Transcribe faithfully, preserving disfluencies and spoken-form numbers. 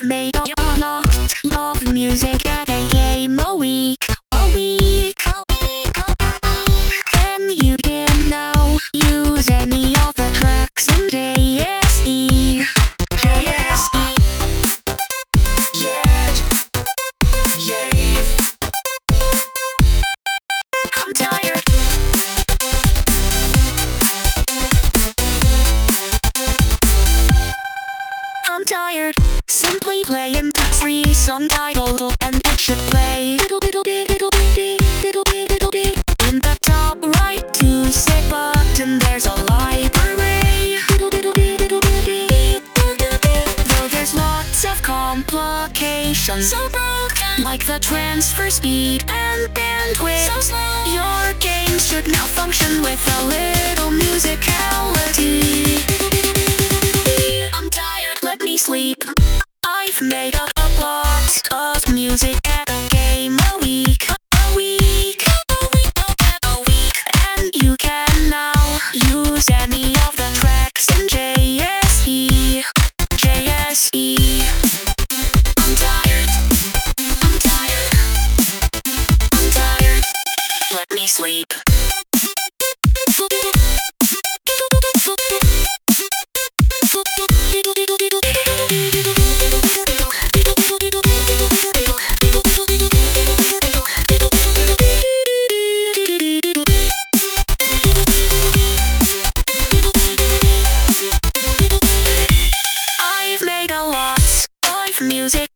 made a lot of music at a game a week, a week, a week, a week. And you can now use any of the tracks in J S E. J S E. Yeah. Yeah. I'm tired. I'm tired. Simply playing free song title and it should play diddle diddle diddle diddle diddle diddle diddle. In the top right to set button there's a library. Diddle diddle diddle diddle. Though there's lots of complications, so broken, like the transfer speed and bandwidth, so slow. Your game should now function with a little musicality. I'm tired, let me sleep. I've made a lot of music at a game a week, a week, a week, a week. And you can now use any of the tracks in J S E, J S E. I'm tired, I'm tired, I'm tired, let me sleep. I've made a lot of music